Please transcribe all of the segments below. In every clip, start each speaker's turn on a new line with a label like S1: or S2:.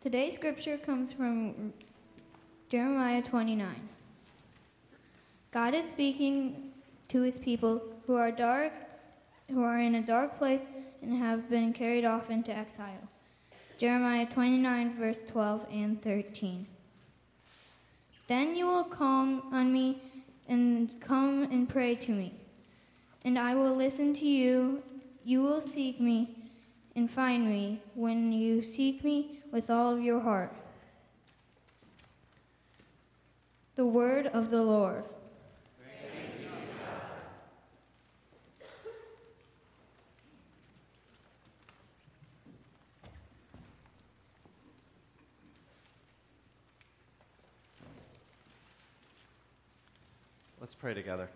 S1: Today's scripture comes from Jeremiah 29. God is speaking to his people who are in a dark place and have been carried off into exile. Jeremiah 29, verse 12 and 13. Then you will call on me and come and pray to me, and I will listen to you. You will seek me and find me when you seek me with all of your heart. The word of the Lord.
S2: Praise be to God. Let's pray together.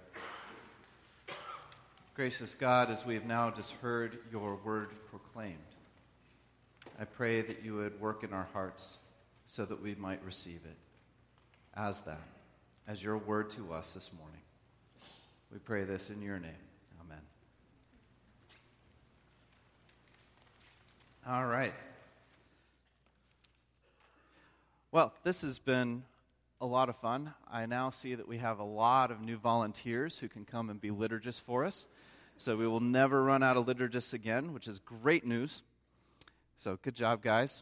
S2: Gracious God, as we have now just heard your word proclaimed, I pray that you would work in our hearts so that we might receive it as your word to us this morning. We pray this in your name. Amen. All right. Well, this has been a lot of fun. I now see that we have a lot of new volunteers who can come and be liturgists for us. So we will never run out of liturgists again, which is great news. So good job, guys.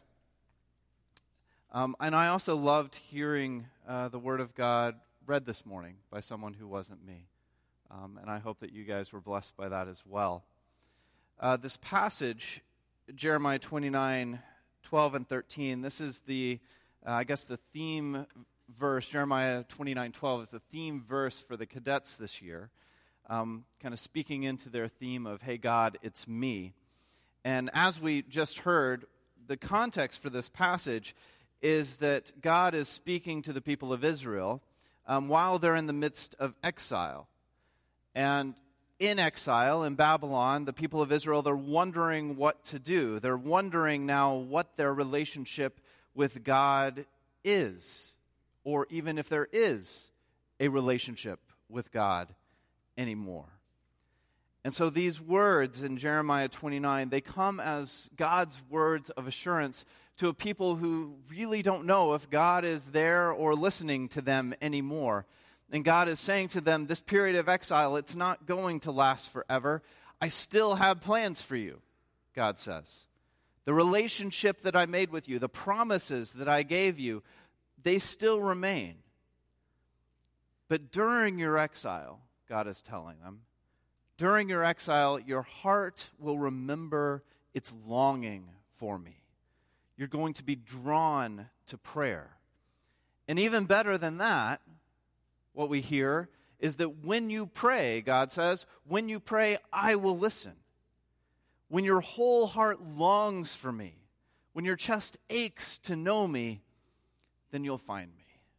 S2: And I also loved hearing the Word of God read this morning by someone who wasn't me. And I hope that you guys were blessed by that as well. This passage, Jeremiah 29, 12 and 13, this is the theme verse. Jeremiah 29, 12 is the theme verse for the cadets this year. Kind of speaking into their theme of, hey, God, it's me. And as we just heard, the context for this passage is that God is speaking to the people of Israel while they're in the midst of exile. And in exile in Babylon, the people of Israel, they're wondering what to do. They're wondering now what their relationship with God is, or even if there is a relationship with God anymore. And so these words in Jeremiah 29, they come as God's words of assurance to a people who really don't know if God is there or listening to them anymore. And God is saying to them, this period of exile, it's not going to last forever. I still have plans for you, God says. The relationship that I made with you, the promises that I gave you, they still remain. But during your exile, God is telling them, during your exile, your heart will remember its longing for me. You're going to be drawn to prayer. And even better than that, what we hear is that when you pray, God says, when you pray, I will listen. When your whole heart longs for me, when your chest aches to know me, then you'll find me.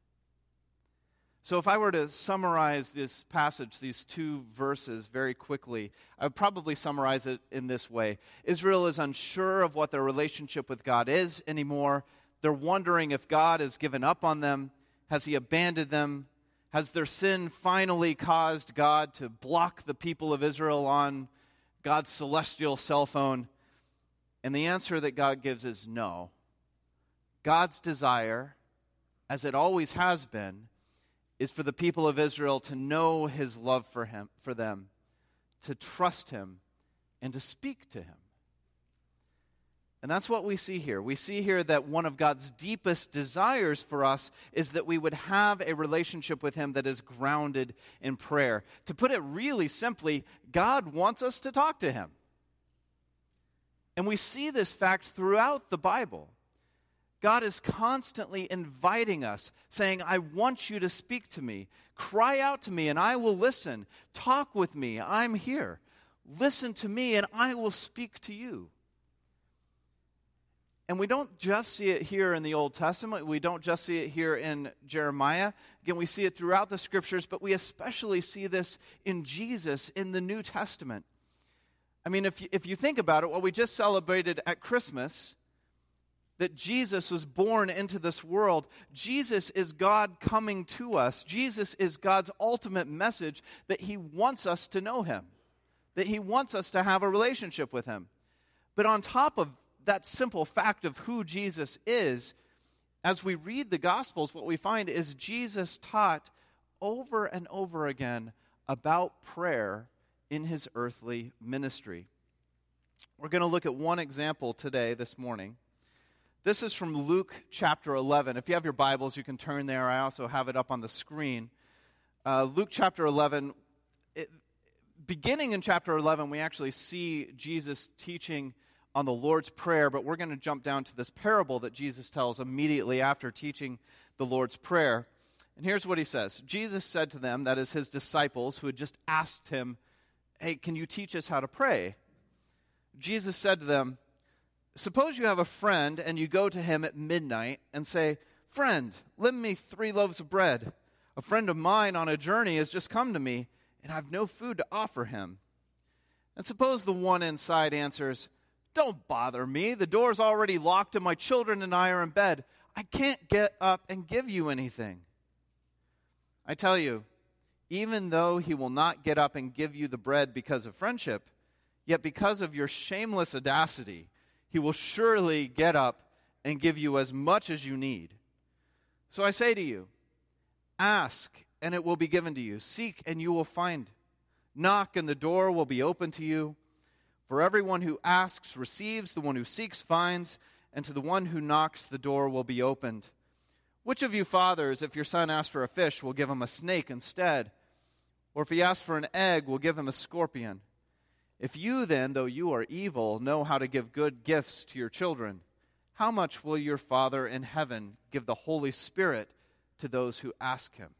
S2: So if I were to summarize this passage, these two verses, very quickly, I would probably summarize it in this way. Israel is unsure of what their relationship with God is anymore. They're wondering if God has given up on them. Has he abandoned them? Has their sin finally caused God to block the people of Israel on God's celestial cell phone? And the answer that God gives is no. God's desire, as it always has been, is for the people of Israel to know his love for them, to trust him, and to speak to him. And that's what we see here. We see here that one of God's deepest desires for us is that we would have a relationship with him that is grounded in prayer. To put it really simply, God wants us to talk to him. And we see this fact throughout the Bible. God is constantly inviting us, saying, I want you to speak to me. Cry out to me, and I will listen. Talk with me. I'm here. Listen to me, and I will speak to you. And we don't just see it here in the Old Testament. We don't just see it here in Jeremiah. Again, we see it throughout the Scriptures, but we especially see this in Jesus in the New Testament. I mean, if you think about it, what we just celebrated at Christmas, that Jesus was born into this world. Jesus is God coming to us. Jesus is God's ultimate message that he wants us to know him, that he wants us to have a relationship with him. But on top of that simple fact of who Jesus is, as we read the Gospels, what we find is Jesus taught over and over again about prayer in his earthly ministry. We're going to look at one example today, this morning. This is from Luke chapter 11. If you have your Bibles, you can turn there. I also have it up on the screen. Luke chapter 11, beginning in chapter 11, we actually see Jesus teaching on the Lord's Prayer, but we're going to jump down to this parable that Jesus tells immediately after teaching the Lord's Prayer. And here's what he says. Jesus said to them, that is his disciples, who had just asked him, hey, can you teach us how to pray? Jesus said to them, suppose you have a friend and you go to him at midnight and say, friend, lend me 3 loaves of bread. A friend of mine on a journey has just come to me, and I have no food to offer him. And suppose the one inside answers, don't bother me. The door's already locked and my children and I are in bed. I can't get up and give you anything. I tell you, even though he will not get up and give you the bread because of friendship, yet because of your shameless audacity, he will surely get up and give you as much as you need. So I say to you, ask and it will be given to you. Seek and you will find. Knock and the door will be open to you. For everyone who asks receives, the one who seeks finds, and to the one who knocks the door will be opened. Which of you fathers, if your son asks for a fish, will give him a snake instead? Or if he asks for an egg, will give him a scorpion? If you then, though you are evil, know how to give good gifts to your children, how much will your Father in heaven give the Holy Spirit to those who ask him?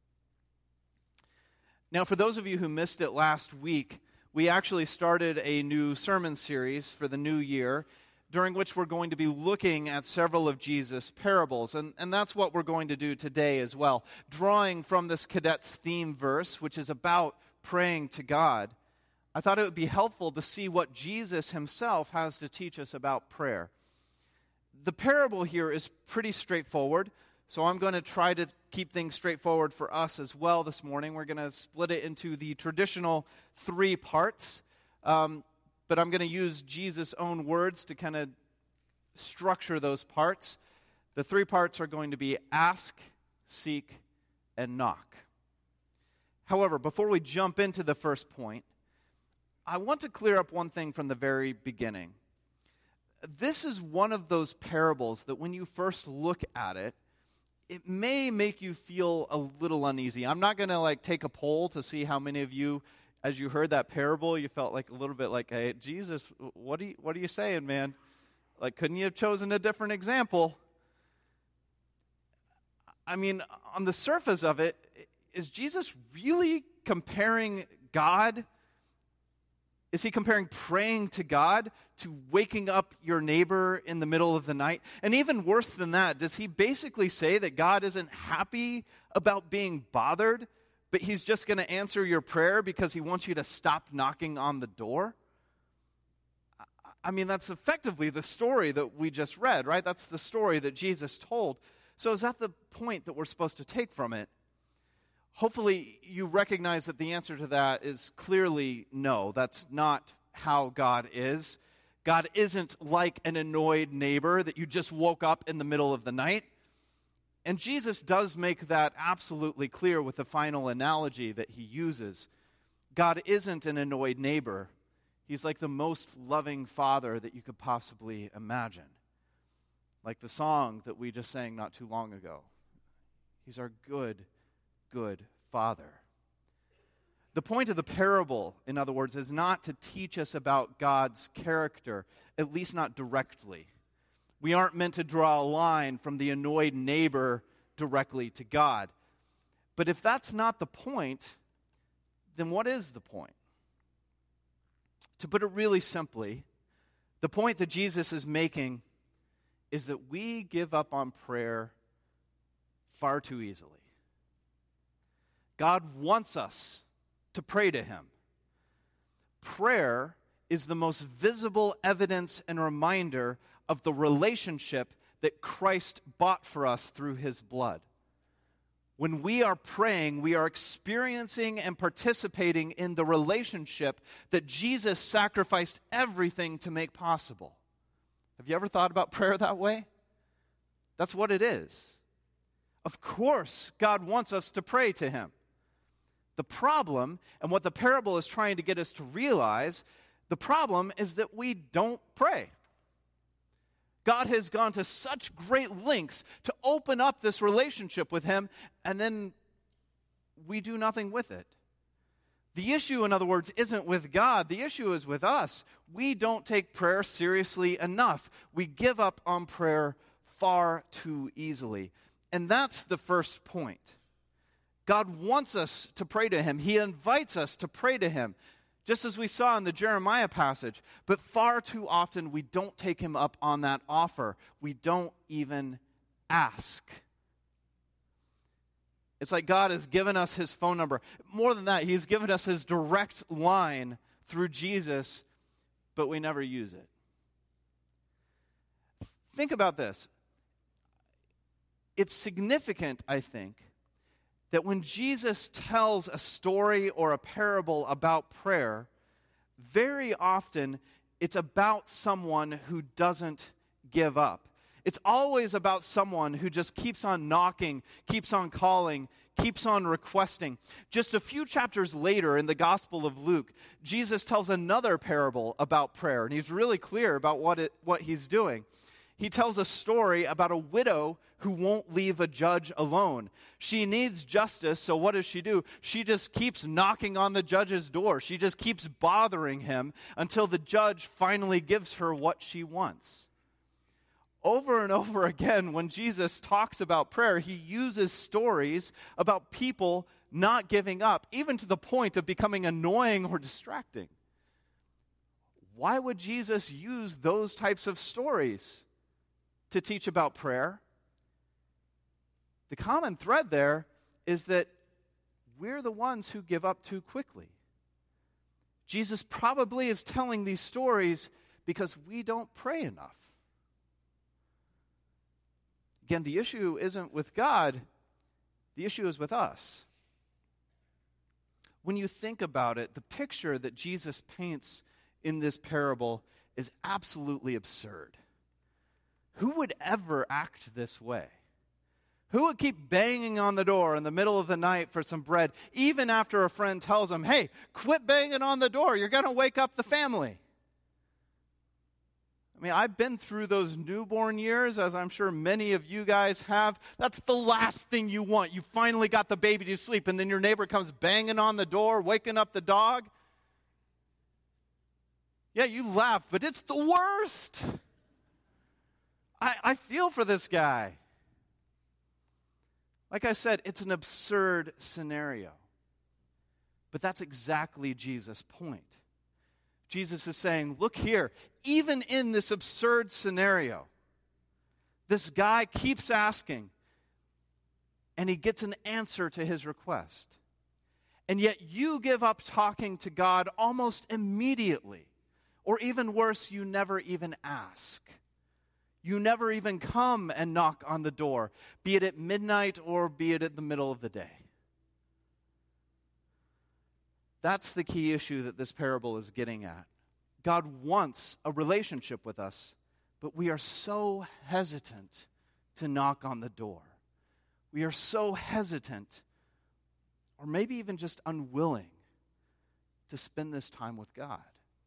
S2: Now, for those of you who missed it last week, we actually started a new sermon series for the new year, during which we're going to be looking at several of Jesus' parables. And that's what we're going to do today as well, drawing from this cadet's theme verse, which is about praying to God. I thought it would be helpful to see what Jesus himself has to teach us about prayer. The parable here is pretty straightforward, so I'm going to try to keep things straightforward for us as well this morning. We're going to split it into the traditional 3 parts, but I'm going to use Jesus' own words to kind of structure those parts. The 3 parts are going to be ask, seek, and knock. However, before we jump into the first point, I want to clear up one thing from the very beginning. This is one of those parables that when you first look at it, it may make you feel a little uneasy. I'm not going to take a poll to see how many of you, as you heard that parable, you felt like a little bit like, hey, Jesus, what are you saying, man? Couldn't you have chosen a different example? I mean, on the surface of it, is Jesus really comparing God? Is he comparing praying to God to waking up your neighbor in the middle of the night? And even worse than that, does he basically say that God isn't happy about being bothered, but he's just going to answer your prayer because he wants you to stop knocking on the door? I mean, that's effectively the story that we just read, right? That's the story that Jesus told. So is that the point that we're supposed to take from it? Hopefully you recognize that the answer to that is clearly no. That's not how God is. God isn't like an annoyed neighbor that you just woke up in the middle of the night. And Jesus does make that absolutely clear with the final analogy that he uses. God isn't an annoyed neighbor. He's like the most loving father that you could possibly imagine. Like the song that we just sang not too long ago. He's our good Father. The point of the parable, in other words, is not to teach us about God's character, at least not directly. We aren't meant to draw a line from the annoyed neighbor directly to God. But if that's not the point, then what is the point? To put it really simply, the point that Jesus is making is that we give up on prayer far too easily. God wants us to pray to him. Prayer is the most visible evidence and reminder of the relationship that Christ bought for us through his blood. When we are praying, we are experiencing and participating in the relationship that Jesus sacrificed everything to make possible. Have you ever thought about prayer that way? That's what it is. Of course, God wants us to pray to him. The problem, and what the parable is trying to get us to realize, the problem is that we don't pray. God has gone to such great lengths to open up this relationship with him, and then we do nothing with it. The issue, in other words, isn't with God. The issue is with us. We don't take prayer seriously enough. We give up on prayer far too easily. And that's the first point. God wants us to pray to him. He invites us to pray to him, just as we saw in the Jeremiah passage. But far too often, we don't take him up on that offer. We don't even ask. It's like God has given us his phone number. More than that, he's given us his direct line through Jesus, but we never use it. Think about this. It's significant, I think, that when Jesus tells a story or a parable about prayer, very often it's about someone who doesn't give up. It's always about someone who just keeps on knocking, keeps on calling, keeps on requesting. Just a few chapters later in the Gospel of Luke, Jesus tells another parable about prayer, and he's really clear about what he's doing. He tells a story about a widow who won't leave a judge alone. She needs justice, so what does she do? She just keeps knocking on the judge's door. She just keeps bothering him until the judge finally gives her what she wants. Over and over again, when Jesus talks about prayer, he uses stories about people not giving up, even to the point of becoming annoying or distracting. Why would Jesus use those types of stories to teach about prayer? The common thread there is that we're the ones who give up too quickly. Jesus probably is telling these stories because we don't pray enough. Again, the issue isn't with God, the issue is with us. When you think about it, the picture that Jesus paints in this parable is absolutely absurd. Who would ever act this way? Who would keep banging on the door in the middle of the night for some bread, even after a friend tells them, hey, quit banging on the door, you're going to wake up the family? I mean, I've been through those newborn years, as I'm sure many of you guys have. That's the last thing you want. You finally got the baby to sleep, and then your neighbor comes banging on the door, waking up the dog. Yeah, you laugh, but it's the worst. I feel for this guy. Like I said, it's an absurd scenario. But that's exactly Jesus' point. Jesus is saying, look here, even in this absurd scenario, this guy keeps asking, and he gets an answer to his request. And yet you give up talking to God almost immediately. Or even worse, you never even ask. You never even come and knock on the door, be it at midnight or be it at the middle of the day. That's the key issue that this parable is getting at. God wants a relationship with us, but we are so hesitant to knock on the door. We are so hesitant, or maybe even just unwilling, to spend this time with God.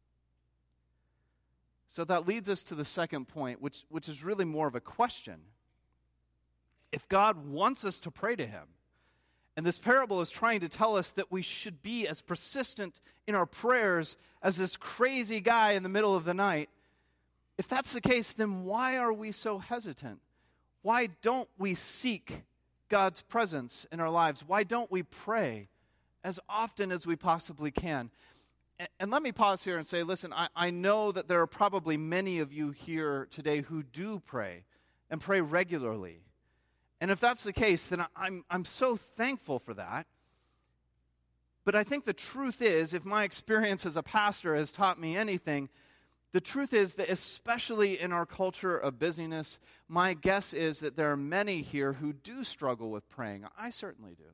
S2: So that leads us to the second point, which is really more of a question. If God wants us to pray to him, and this parable is trying to tell us that we should be as persistent in our prayers as this crazy guy in the middle of the night, if that's the case, then why are we so hesitant? Why don't we seek God's presence in our lives? Why don't we pray as often as we possibly can? And let me pause here and say, listen, I know that there are probably many of you here today who do pray and pray regularly. And if that's the case, then I'm so thankful for that. But I think the truth is, if my experience as a pastor has taught me anything, the truth is that especially in our culture of busyness, my guess is that there are many here who do struggle with praying. I certainly do.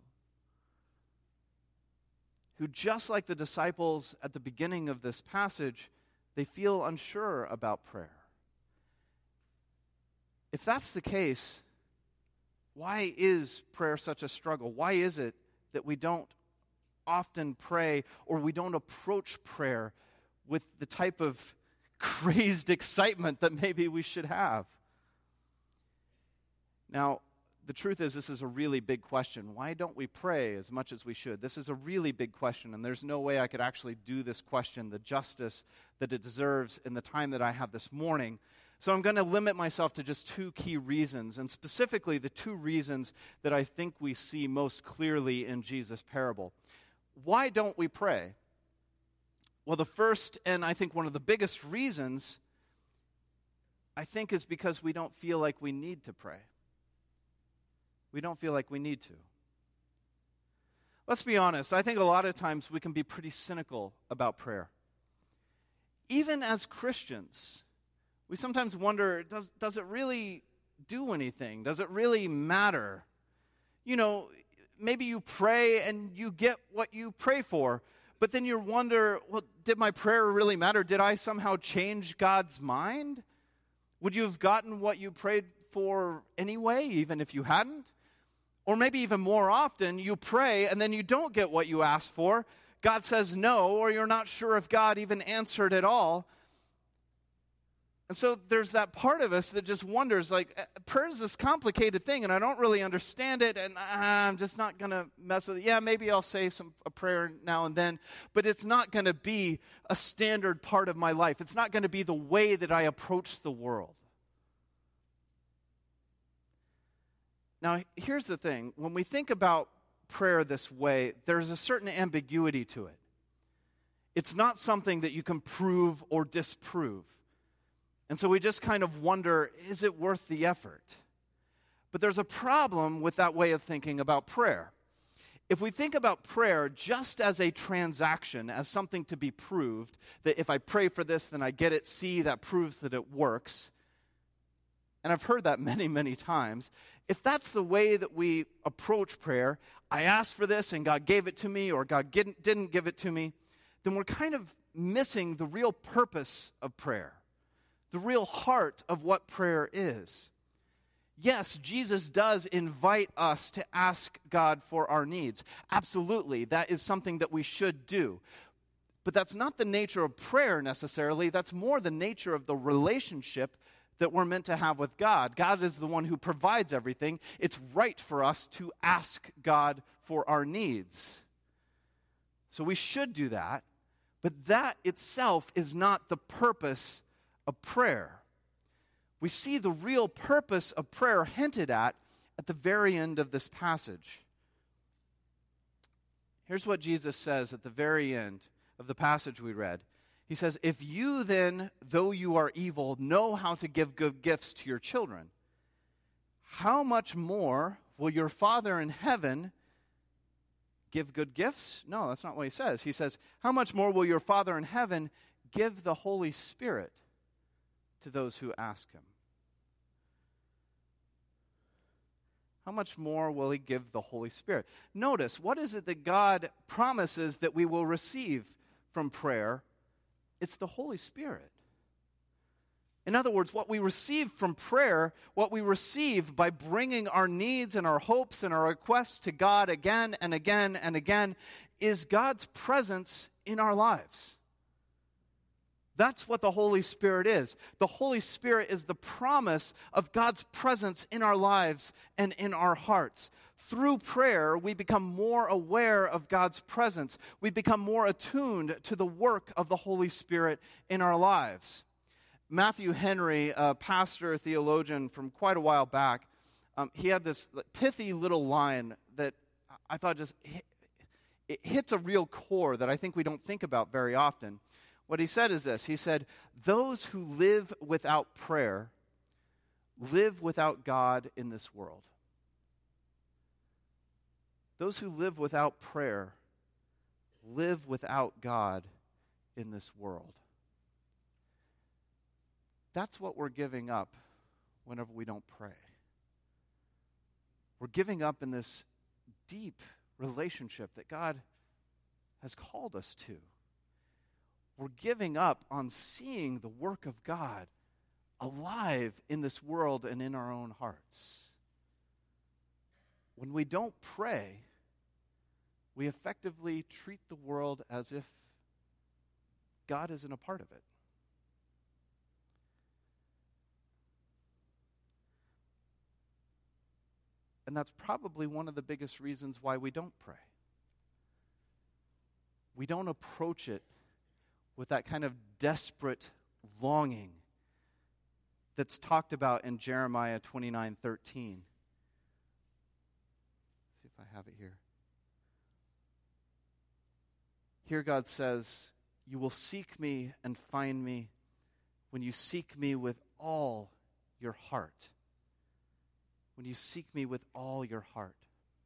S2: Who, just like the disciples at the beginning of this passage, they feel unsure about prayer. If that's the case, why is prayer such a struggle? Why is it that we don't often pray, or we don't approach prayer with the type of crazed excitement that maybe we should have? Now, the truth is, this is a really big question. Why don't we pray as much as we should? This is a really big question, and there's no way I could actually do this question the justice that it deserves in the time that I have this morning. So I'm going to limit myself to just two key reasons, and specifically the two reasons that I think we see most clearly in Jesus' parable. Why don't we pray? Well, the first, and I think one of the biggest reasons, I think, is because we don't feel like we need to pray. We don't feel like we need to. Let's be honest. I think a lot of times we can be pretty cynical about prayer. Even as Christians, we sometimes wonder, does it really do anything? Does it really matter? You know, maybe you pray and you get what you pray for, but then you wonder, well, did my prayer really matter? Did I somehow change God's mind? Would you have gotten what you prayed for anyway, even if you hadn't? Or maybe even more often, you pray and then you don't get what you asked for. God says no, or you're not sure if God even answered at all. And so there's that part of us that just wonders, like, prayer is this complicated thing, and I don't really understand it, and I'm just not going to mess with it. Yeah, maybe I'll say a prayer now and then, but it's not going to be a standard part of my life. It's not going to be the way that I approach the world. Now, here's the thing. When we think about prayer this way, there's a certain ambiguity to it. It's not something that you can prove or disprove. And so we just kind of wonder, is it worth the effort? But there's a problem with that way of thinking about prayer. If we think about prayer just as a transaction, as something to be proved, that if I pray for this, then I get it, see, that proves that it works. And I've heard that many, many times. If that's the way that we approach prayer, I asked for this and God gave it to me, or God didn't give it to me, then we're kind of missing the real purpose of prayer, the real heart of what prayer is. Yes, Jesus does invite us to ask God for our needs. Absolutely, that is something that we should do. But that's not the nature of prayer necessarily. That's more the nature of the relationship that we're meant to have with God. God is the one who provides everything. It's right for us to ask God for our needs. So we should do that, but that itself is not the purpose of prayer. We see the real purpose of prayer hinted at the very end of this passage. Here's what Jesus says at the very end of the passage we read. He says, if you then, though you are evil, know how to give good gifts to your children, how much more will your Father in heaven give good gifts? No, that's not what he says. He says, how much more will your Father in heaven give the Holy Spirit to those who ask him? How much more will he give the Holy Spirit? Notice, what is it that God promises that we will receive from prayer? It's the Holy Spirit. In other words, what we receive from prayer, what we receive by bringing our needs and our hopes and our requests to God again and again and again, is God's presence in our lives. That's what the Holy Spirit is. The Holy Spirit is the promise of God's presence in our lives and in our hearts. Through prayer, we become more aware of God's presence. We become more attuned to the work of the Holy Spirit in our lives. Matthew Henry, a pastor, theologian from quite a while back, he had this pithy little line that I thought just it hits a real core that I think we don't think about very often. What he said is this. He said, those who live without prayer live without God in this world. Those who live without prayer live without God in this world. That's what we're giving up whenever we don't pray. We're giving up in this deep relationship that God has called us to. We're giving up on seeing the work of God alive in this world and in our own hearts. When we don't pray, we effectively treat the world as if God isn't a part of it. And that's probably one of the biggest reasons why we don't pray. We don't approach it with that kind of desperate longing that's talked about in Jeremiah 29:13. See if I have it here. Here God says, "You will seek me and find me when you seek me with all your heart." When you seek me with all your heart.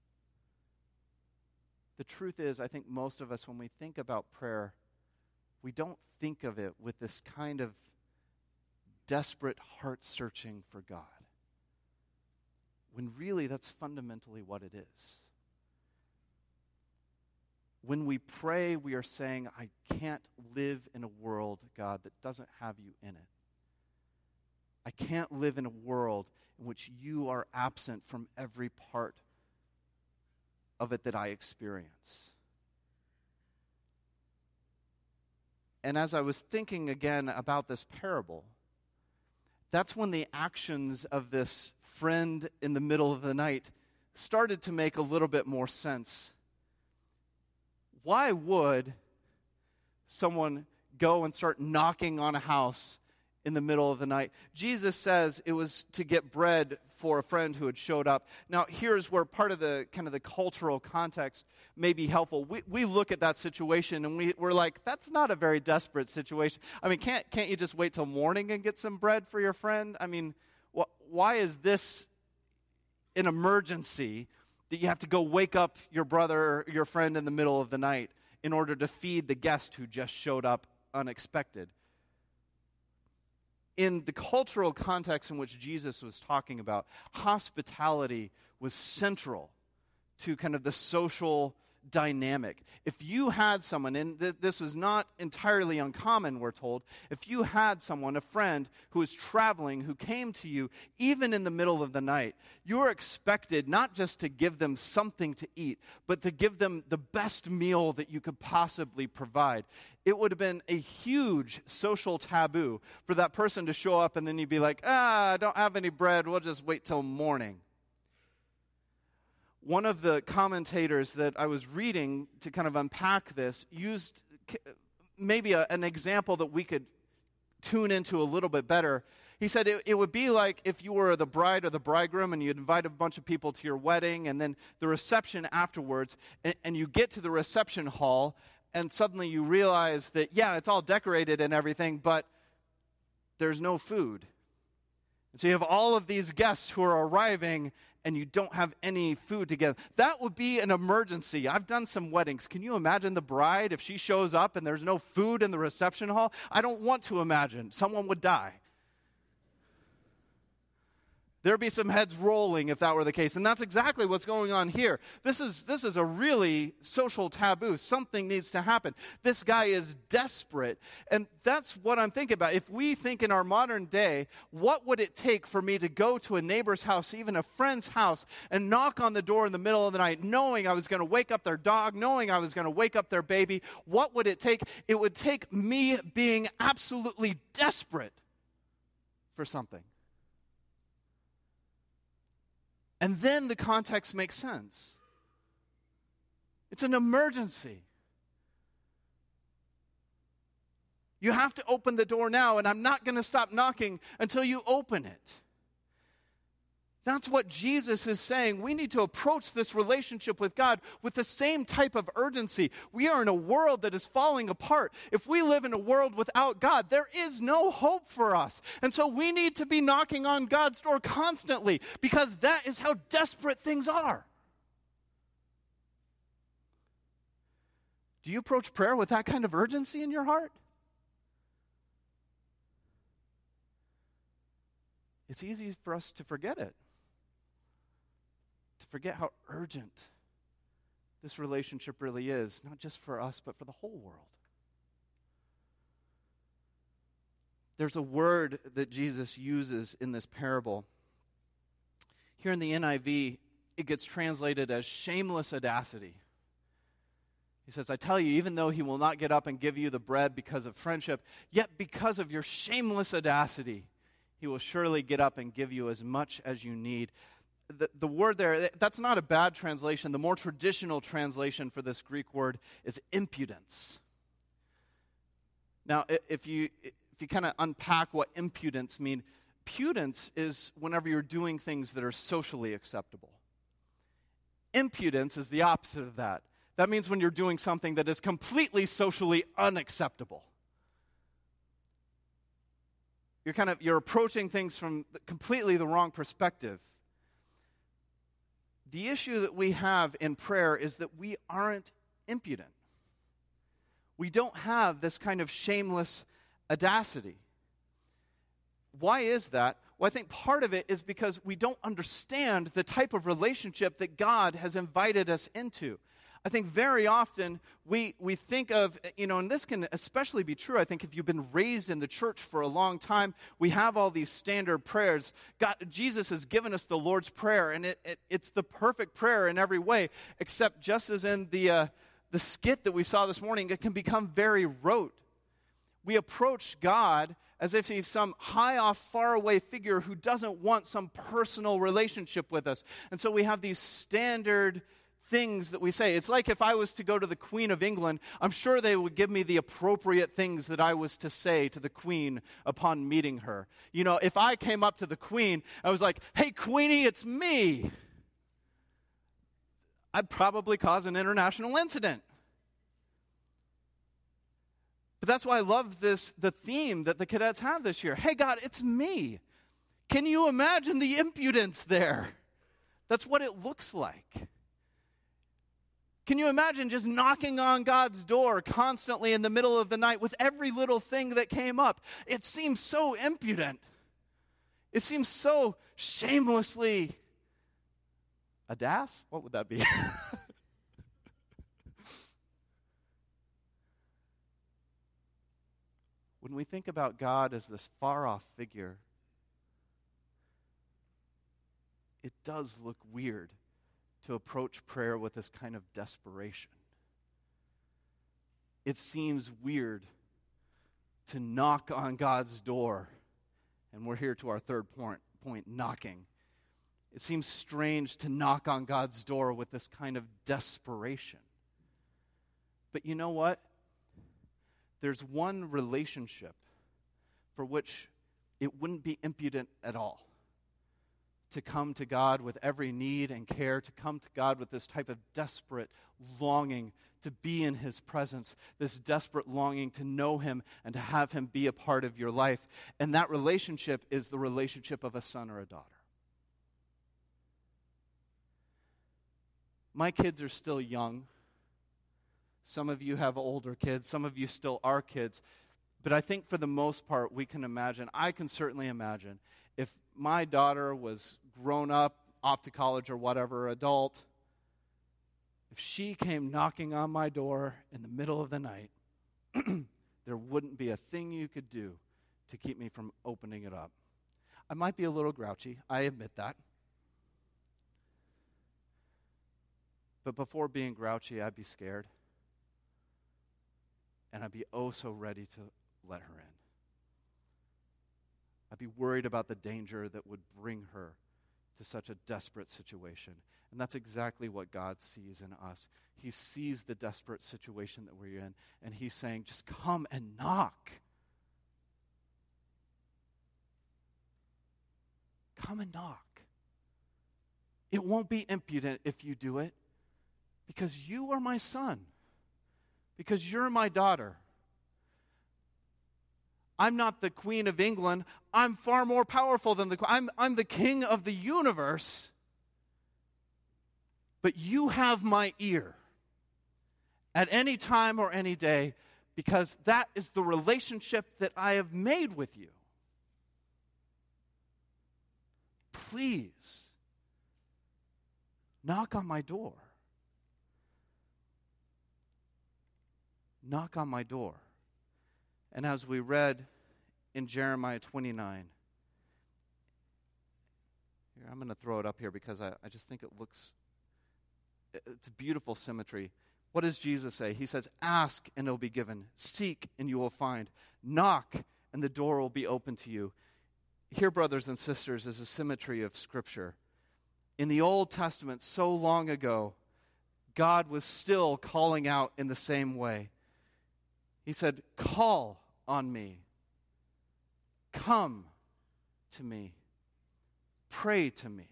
S2: The truth is, I think most of us, when we think about prayer, we don't think of it with this kind of desperate heart searching for God. When really that's fundamentally what it is. When we pray, we are saying, I can't live in a world, God, that doesn't have you in it. I can't live in a world in which you are absent from every part of it that I experience. And as I was thinking again about this parable, that's when the actions of this friend in the middle of the night started to make a little bit more sense. Why would someone go and start knocking on a house in the middle of the night? Jesus says it was to get bread for a friend who had showed up. Now, here's where part of the kind of the cultural context may be helpful. We look at that situation and we're like, that's not a very desperate situation. I mean, can't you just wait till morning and get some bread for your friend? I mean, why is this an emergency that you have to go wake up your brother or your friend in the middle of the night in order to feed the guest who just showed up unexpected? In the cultural context in which Jesus was talking about, hospitality was central to kind of the social dynamic. If you had someone, and this was not entirely uncommon, we're told, if you had someone, a friend who was traveling, who came to you even in the middle of the night, you were expected not just to give them something to eat, but to give them the best meal that you could possibly provide. It would have been a huge social taboo for that person to show up and then you'd be like, I don't have any bread, we'll just wait till morning. One of the commentators that I was reading to kind of unpack this used maybe an example that we could tune into a little bit better. He said it would be like if you were the bride or the bridegroom and you'd invite a bunch of people to your wedding and then the reception afterwards, and you get to the reception hall and suddenly you realize that, yeah, it's all decorated and everything, but there's no food. And so you have all of these guests who are arriving and you don't have any food together. That would be an emergency. I've done some weddings. Can you imagine the bride if she shows up and there's no food in the reception hall? I don't want to imagine. Someone would die. There'd be some heads rolling if that were the case. And that's exactly what's going on here. This is a really social taboo. Something needs to happen. This guy is desperate. And that's what I'm thinking about. If we think in our modern day, what would it take for me to go to a neighbor's house, even a friend's house, and knock on the door in the middle of the night, knowing I was going to wake up their dog, knowing I was going to wake up their baby? What would it take? It would take me being absolutely desperate for something. And then the context makes sense. It's an emergency. You have to open the door now, and I'm not going to stop knocking until you open it. That's what Jesus is saying. We need to approach this relationship with God with the same type of urgency. We are in a world that is falling apart. If we live in a world without God, there is no hope for us. And so we need to be knocking on God's door constantly because that is how desperate things are. Do you approach prayer with that kind of urgency in your heart? It's easy for us to forget it. To forget how urgent this relationship really is, not just for us, but for the whole world. there's a word that Jesus uses in this parable. Here in the NIV, it gets translated as shameless audacity. He says, I tell you, even though he will not get up and give you the bread because of friendship, yet because of your shameless audacity, he will surely get up and give you as much as you need. The word there, that's not a bad translation. The more traditional translation for this Greek word is impudence. Now, if you kind of unpack what impudence means, impudence is whenever you're doing things that are socially acceptable. Impudence is the opposite of that. That means when you're doing something that is completely socially unacceptable. You're approaching things from completely the wrong perspective. The issue that we have in prayer is that we aren't impudent. We don't have this kind of shameless audacity. Why is that? Well, I think part of it is because we don't understand the type of relationship that God has invited us into. I think very often we think of, and this can especially be true, I think, if you've been raised in the church for a long time, we have all these standard prayers. Jesus has given us the Lord's Prayer, and it's the perfect prayer in every way, except just as in the skit that we saw this morning, it can become very rote. We approach God as if he's some high-off, far-away figure who doesn't want some personal relationship with us. And so we have these standard things that we say. It's like if I was to go to the Queen of England, I'm sure they would give me the appropriate things that I was to say to the Queen upon meeting her. If I came up to the Queen, I was like, hey, Queenie, it's me. I'd probably cause an international incident. But that's why I love the theme that the cadets have this year. Hey, God, it's me. Can you imagine the impudence there? That's what it looks like. Can you imagine just knocking on God's door constantly in the middle of the night with every little thing that came up? It seems so impudent. It seems so shamelessly audacious. What would that be? When we think about God as this far-off figure, it does look weird to approach prayer with this kind of desperation. It seems weird to knock on God's door, and we're here to our third point, knocking. It seems strange to knock on God's door with this kind of desperation. But you know what? There's one relationship for which it wouldn't be impudent at all. To come to God with every need and care, to come to God with this type of desperate longing to be in his presence, this desperate longing to know him and to have him be a part of your life. And that relationship is the relationship of a son or a daughter. My kids are still young. Some of you have older kids. Some of you still are kids. But I think for the most part, we can imagine, I can certainly imagine, if my daughter was grown up, off to college or whatever, adult, if she came knocking on my door in the middle of the night, there wouldn't be a thing you could do to keep me from opening it up. I might be a little grouchy, I admit that. But before being grouchy, I'd be scared. And I'd be oh so ready to let her in. I'd be worried about the danger that would bring her to such a desperate situation. And that's exactly what God sees in us. He sees the desperate situation that we're in, and he's saying, just come and knock. Come and knock. It won't be impudent if you do it, because you are my son, because you're my daughter. I'm not the Queen of England. I'm far more powerful than the Queen. I'm the king of the universe. But you have my ear at any time or any day, because that is the relationship that I have made with you. Please, knock on my door. Knock on my door. And as we read in Jeremiah 29. Here, I'm going to throw it up here because I just think it's a beautiful symmetry. What does Jesus say? He says, ask and it will be given. Seek and you will find. Knock and the door will be open to you. Here, brothers and sisters, is a symmetry of Scripture. In the Old Testament, so long ago, God was still calling out in the same way. He said, call on me. Come to me. Pray to me.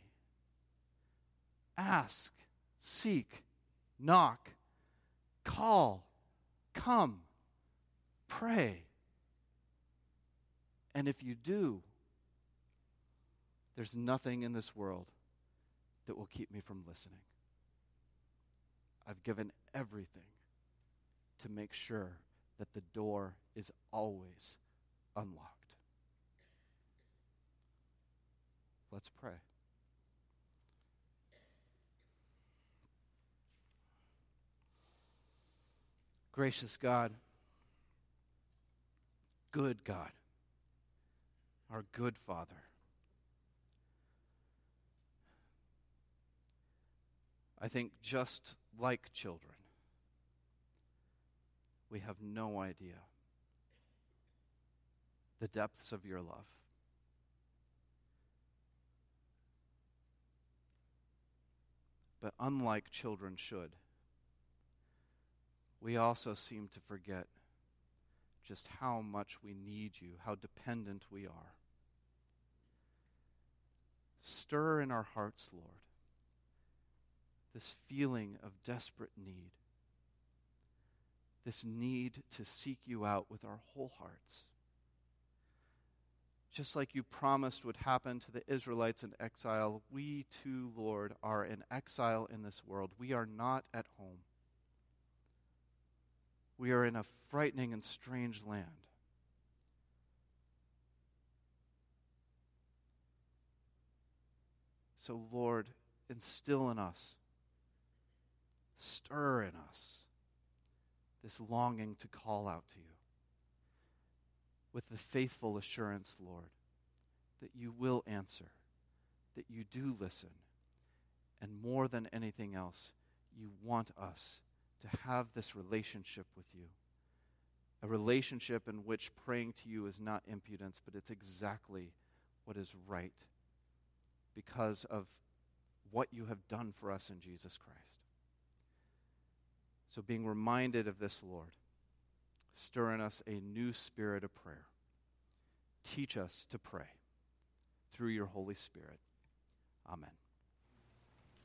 S2: Ask, seek, knock, call, come, pray. And if you do, there's nothing in this world that will keep me from listening. I've given everything to make sure that the door is always unlocked. Let's pray. Gracious God, good God, our good Father, I think just like children, we have no idea the depths of your love. But unlike children should, we also seem to forget just how much we need you, how dependent we are. Stir in our hearts, Lord, this feeling of desperate need, this need to seek you out with our whole hearts. Just like you promised would happen to the Israelites in exile, we too, Lord, are in exile in this world. We are not at home. We are in a frightening and strange land. So, Lord, instill in us, stir in us this longing to call out to you with the faithful assurance, Lord, that you will answer, that you do listen, and more than anything else, you want us to have this relationship with you, a relationship in which praying to you is not impudence, but it's exactly what is right because of what you have done for us in Jesus Christ. So being reminded of this, Lord, stir in us a new spirit of prayer. Teach us to pray through your Holy Spirit. Amen.